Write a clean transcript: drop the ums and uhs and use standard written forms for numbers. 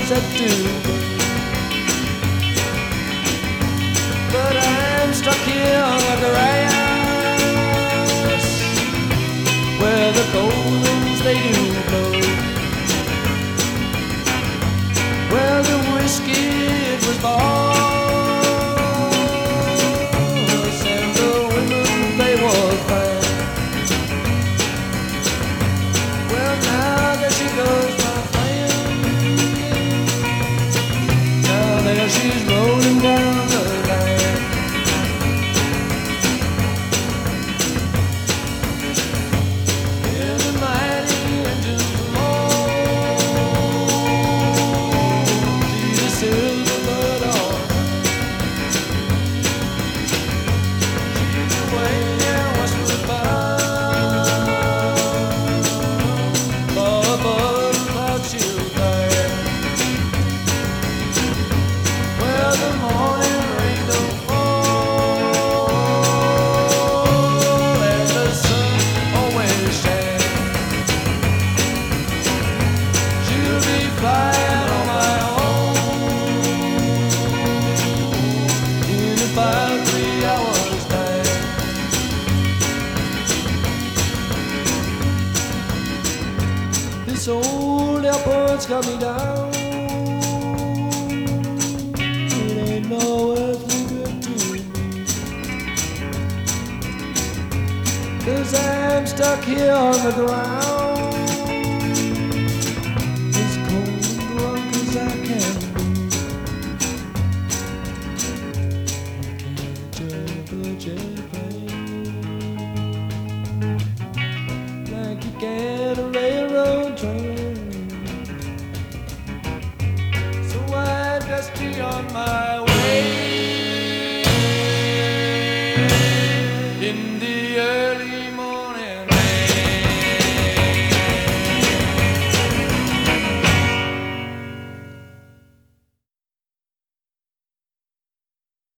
set to go. But I'm stuck here on the grass where the cold winds they do blow, where the whiskey it was bought and the women they was bad. Well, now there she goes, my friend. Now there she's rolling down the line. Hear the mighty engines roar, see the silver bird on. She's away and westward bound, far above the cloud she'll fly, where the morning rain don't fall and the sun always shines. She'll be flying on my own in about 3 hours' time. This old airport's got me down. It ain't no earthly good to me, 'cause I'm stuck here on the ground, as cold and drunk as I can be. Can't jump a jet plane like you can a railroad train. So I just be on my way in the early